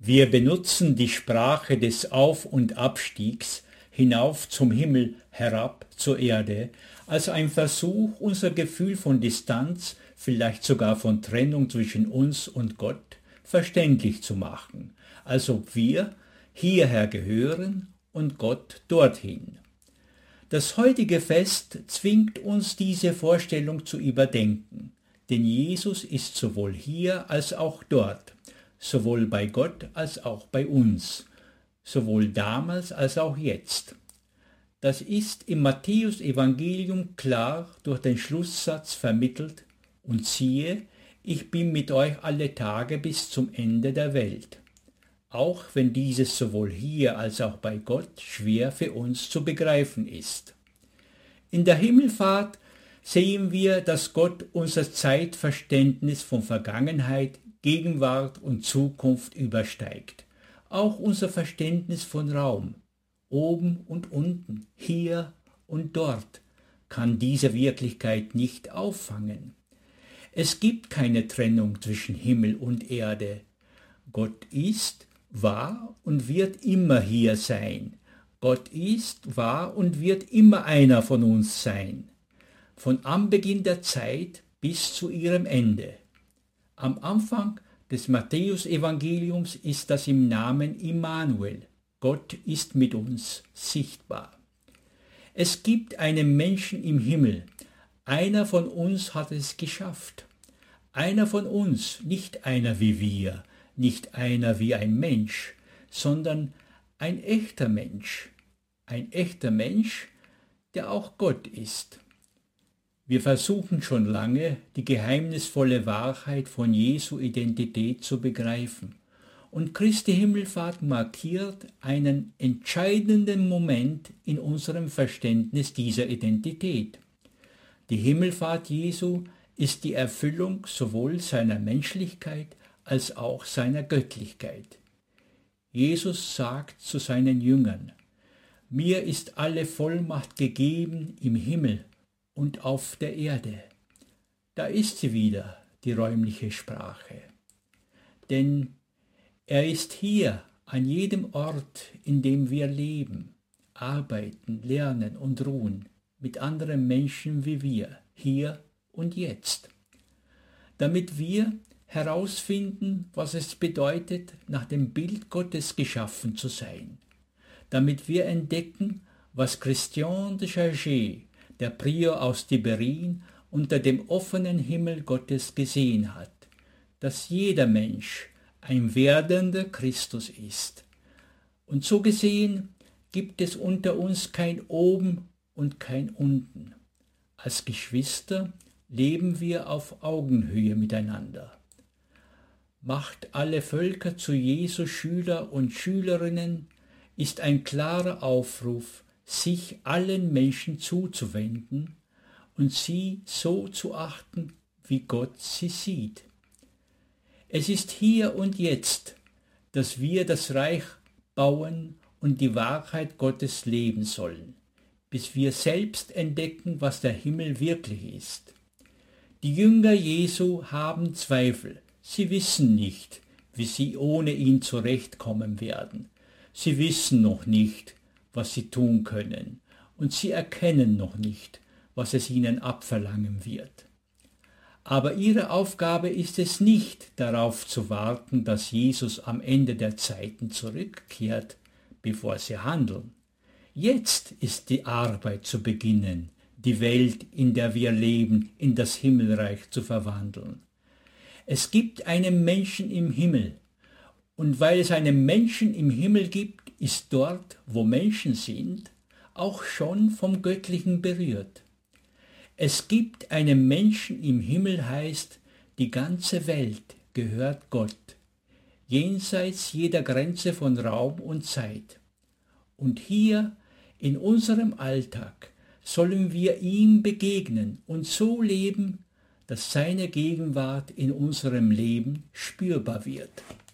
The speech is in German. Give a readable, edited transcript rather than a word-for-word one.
Wir benutzen die Sprache des Auf- und Abstiegs hinauf zum Himmel, herab zur Erde, als ein Versuch, unser Gefühl von Distanz, vielleicht sogar von Trennung zwischen uns und Gott, verständlich zu machen, als ob wir hierher gehören und Gott dorthin. Das heutige Fest zwingt uns, diese Vorstellung zu überdenken, denn Jesus ist sowohl hier als auch dort, sowohl bei Gott als auch bei uns, sowohl damals als auch jetzt. Das ist im Matthäus-Evangelium klar durch den Schlusssatz vermittelt: Und siehe, ich bin mit euch alle Tage bis zum Ende der Welt. Auch wenn dieses sowohl hier als auch bei Gott schwer für uns zu begreifen ist. In der Himmelfahrt sehen wir, dass Gott unser Zeitverständnis von Vergangenheit, Gegenwart und Zukunft übersteigt. Auch unser Verständnis von Raum, oben und unten, hier und dort, kann diese Wirklichkeit nicht auffangen. Es gibt keine Trennung zwischen Himmel und Erde. Gott ist, war und wird immer hier sein. Gott ist, war und wird immer einer von uns sein. Von Anbeginn der Zeit bis zu ihrem Ende. Am Anfang des Matthäus-Evangeliums ist das im Namen Immanuel. Gott ist mit uns sichtbar. Es gibt einen Menschen im Himmel. Einer von uns hat es geschafft. Einer von uns, nicht einer wie wir, nicht einer wie ein Mensch, sondern ein echter Mensch. Ein echter Mensch, der auch Gott ist. Wir versuchen schon lange, die geheimnisvolle Wahrheit von Jesu Identität zu begreifen. Und Christi Himmelfahrt markiert einen entscheidenden Moment in unserem Verständnis dieser Identität. Die Himmelfahrt Jesu ist die Erfüllung sowohl seiner Menschlichkeit als auch seiner Göttlichkeit. Jesus sagt zu seinen Jüngern: Mir ist alle Vollmacht gegeben im Himmel und auf der Erde. Da ist sie wieder, die räumliche Sprache. Denn er ist hier, an jedem Ort, in dem wir leben, arbeiten, lernen und ruhen, mit anderen Menschen wie wir, hier und jetzt. Damit wir herausfinden, was es bedeutet, nach dem Bild Gottes geschaffen zu sein. Damit wir entdecken, was Christian de Chargé, der Prior aus Tiberin, unter dem offenen Himmel Gottes gesehen hat, dass jeder Mensch ein werdender Christus ist. Und so gesehen gibt es unter uns kein Oben und kein Unten. Als Geschwister leben wir auf Augenhöhe miteinander. Macht alle Völker zu Jesu Schüler und Schülerinnen ist ein klarer Aufruf, sich allen Menschen zuzuwenden und sie so zu achten, wie Gott sie sieht. Es ist hier und jetzt, dass wir das Reich bauen und die Wahrheit Gottes leben sollen, bis wir selbst entdecken, was der Himmel wirklich ist. Die Jünger Jesu haben Zweifel. Sie wissen nicht, wie sie ohne ihn zurechtkommen werden. Sie wissen noch nicht, was sie tun können, und sie erkennen noch nicht, was es ihnen abverlangen wird. Aber ihre Aufgabe ist es nicht, darauf zu warten, dass Jesus am Ende der Zeiten zurückkehrt, bevor sie handeln. Jetzt ist die Arbeit zu beginnen, die Welt, in der wir leben, in das Himmelreich zu verwandeln. Es gibt einen Menschen im Himmel, und weil es einen Menschen im Himmel gibt, ist dort, wo Menschen sind, auch schon vom Göttlichen berührt. Es gibt einen Menschen im Himmel heißt, die ganze Welt gehört Gott, jenseits jeder Grenze von Raum und Zeit. Und hier in unserem Alltag sollen wir ihm begegnen und so leben, dass seine Gegenwart in unserem Leben spürbar wird.